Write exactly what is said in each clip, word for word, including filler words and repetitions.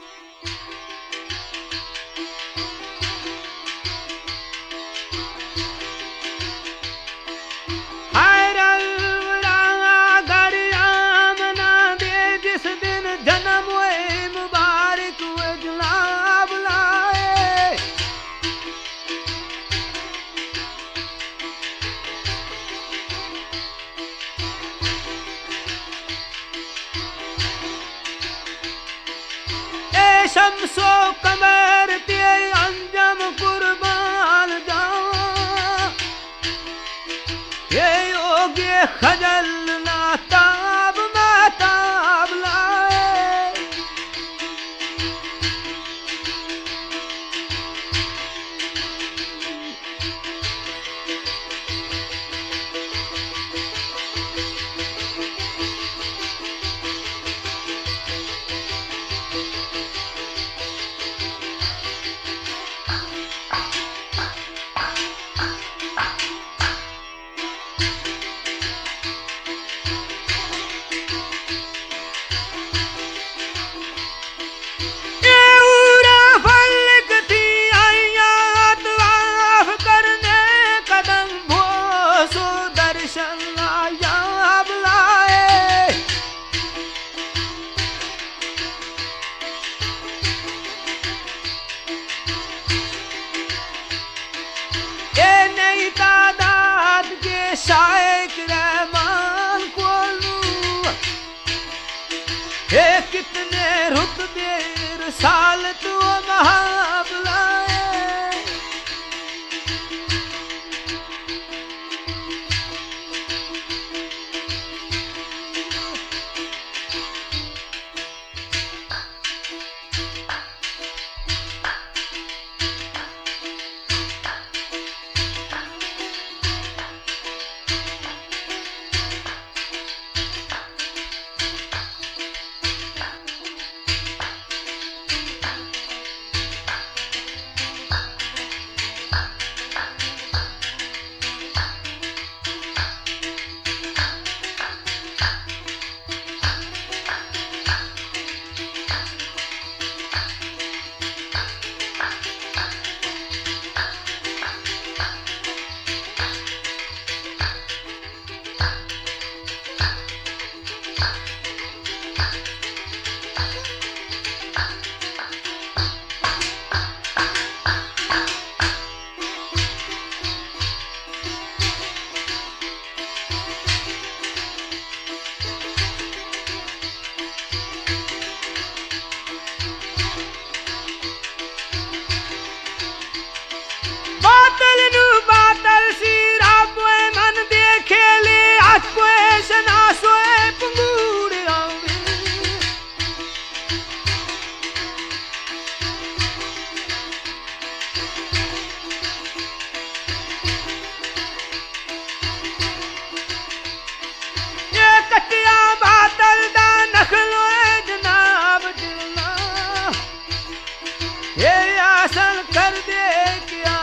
शमसो कमर ते अंजम कुर्बान जावा ये योगी खजल ना ताब में ताब लाए शायक रहमान कोलू हे कितने रुतबे रसालत व महाबलाए कर दे क्या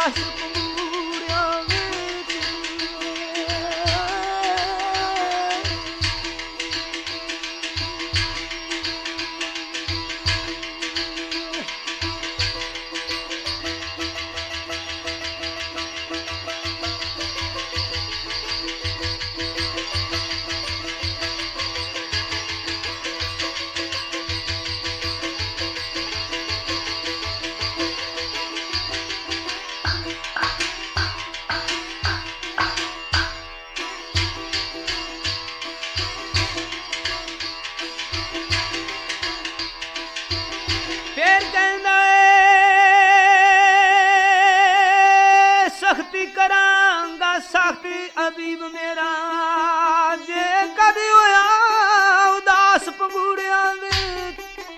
हबीब मेरा जे कदी होया उदास पंगूड़िया में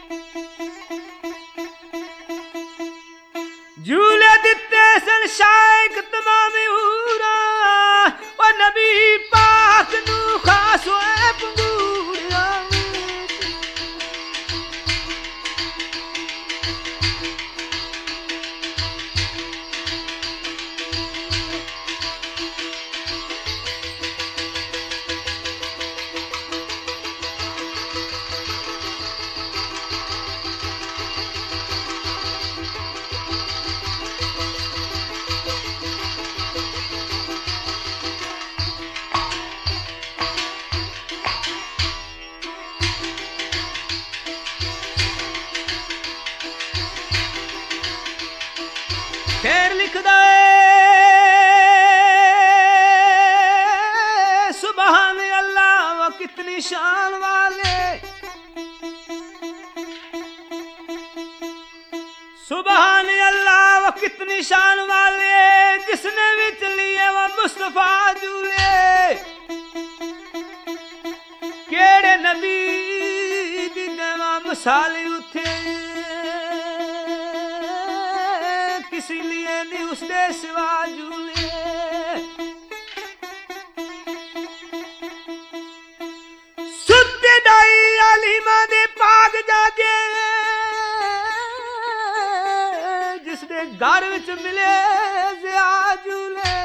झूले दिते सन शायक तमाम हूरा ओ नबी पाक नू खास होए पंगूड़िया लिखदा है सुभान अल्लाह वो कितनी शान वाले, सुभान अल्लाह वो कितनी शान वाले, जिसने विच लिए वो मुस्तफा झूले। केड़े नबी दी देवा मिसाल उठे, किसी लिए नहीं उसने सिवा झूले। सुते दाई आलिमा दे पाग जागे, जिसने घर विच मिले जिया झूले।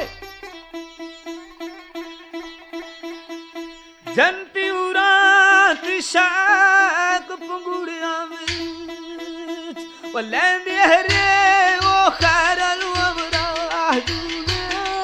जनती उरात शाक पंगुड़िया विच वो लैंदे हरे वो खैरल अमरा झूले।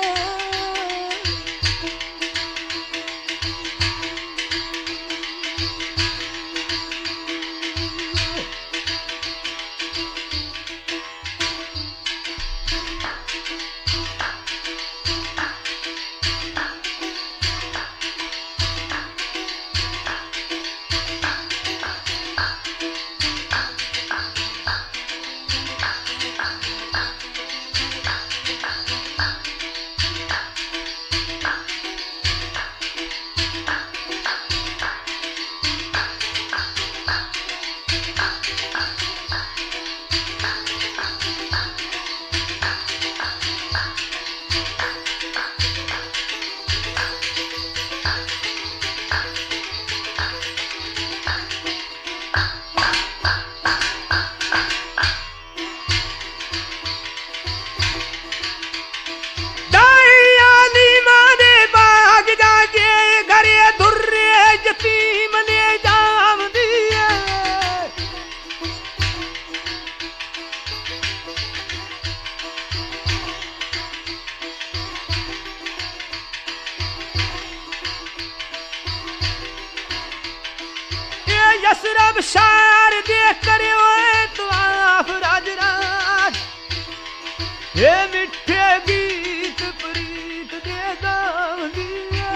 यसरब शार दे करे तो आप राज राज, ये मिठे गीत प्रीत दे गाव दिए।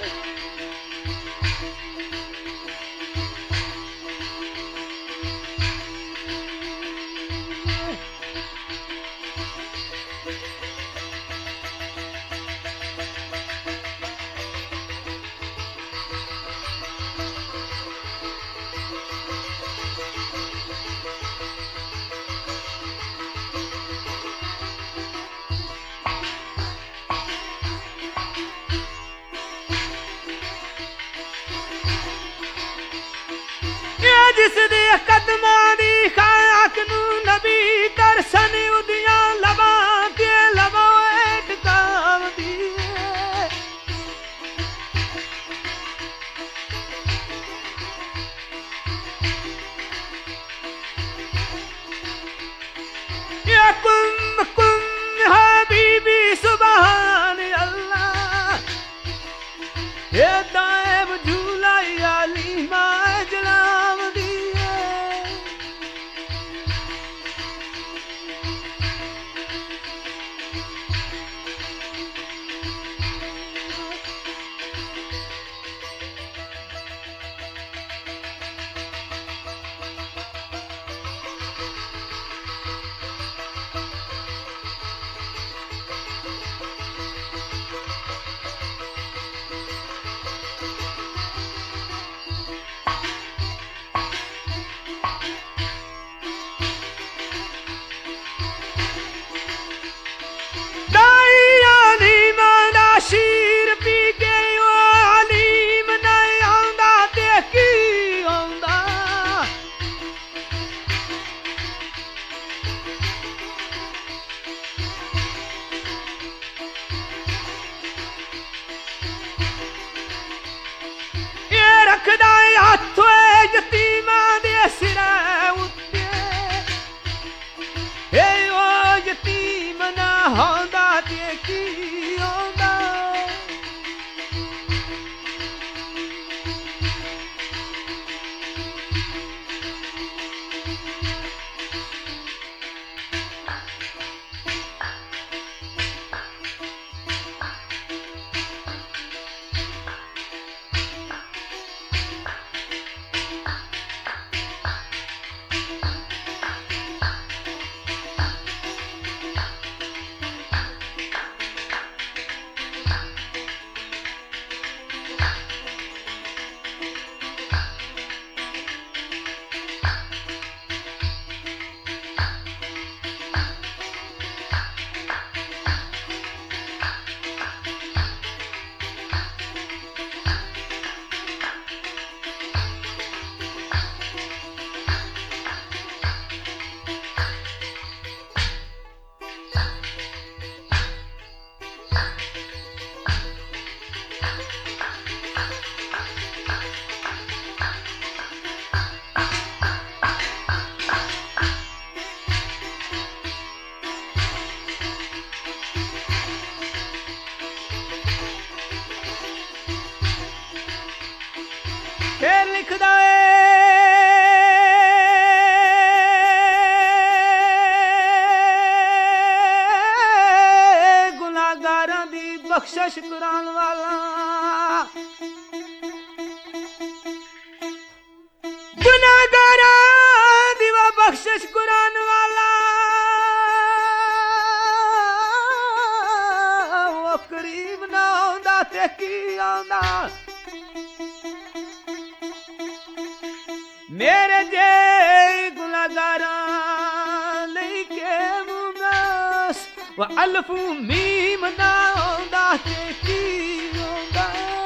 जिसदे कदमां दी खाक नू नबी दर्शन उदियां लवां ते लवां टकावदी। या कुम कुम हबीबी सुभान अल्लाह, ये दाएब झूलाई आलिमा जलाम दी। शीर पी के आलीम नहीं आंदा ते की आंदा। ये रखदा हथ यतीमां दे सिरे उत्ते, ए ओ यतीम ना होंदा ते की आंदा। बख्शिश कुरान वाला गुनाहगारा दिवा बख्शिश कुरान वाला वो करीब ना आंदा ते की आंदा मेरे जे गुनाहगारा नहीं के मुमस वो अल्फ मीम ना आंदा ते की आंदा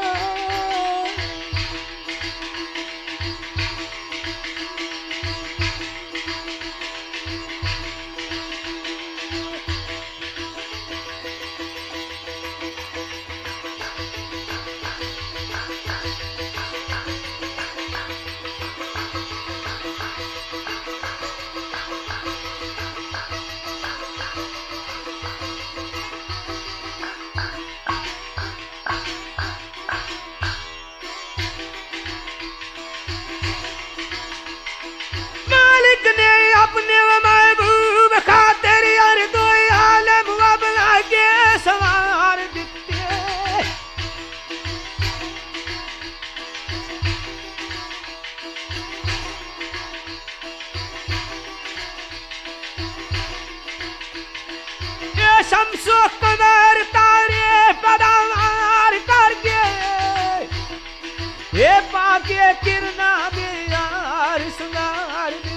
अपने महबूब खातिर यार दो आलम बना के सवार दिते ये शम्सो कमर तारे पदावार करके ये पाके किरना दे यार सुनार दिते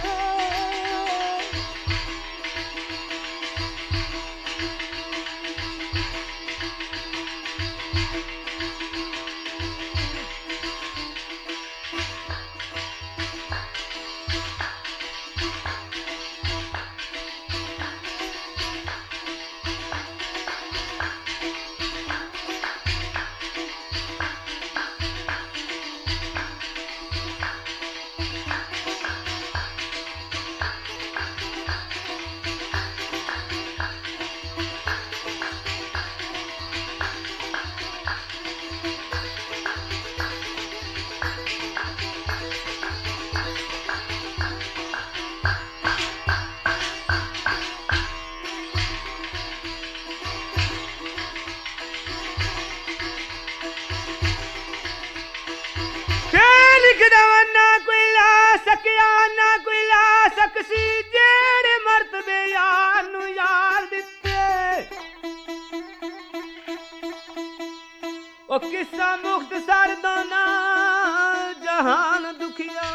ना कोई ला सकिया ना कोई ला सकसी जेड़े मर्तबे यार नू यार दिते ओ किस्सा मुख्तसर दोना जहान दुखिया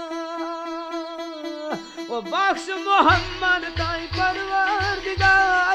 ओ बख्श मोहम्मद ताई परवरदिगार